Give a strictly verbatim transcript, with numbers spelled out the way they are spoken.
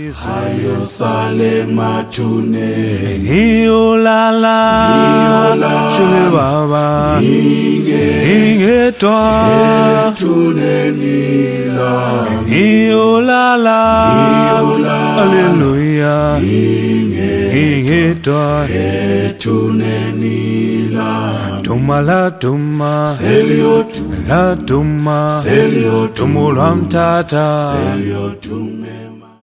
Hayo sale matune Iolala Shule baba Inge toa Tune nila Iolala Hallelujah Inge toa Tune nila Tumala tuma Selio tuma La tuma Selio tuma Tumulam tata Selio tume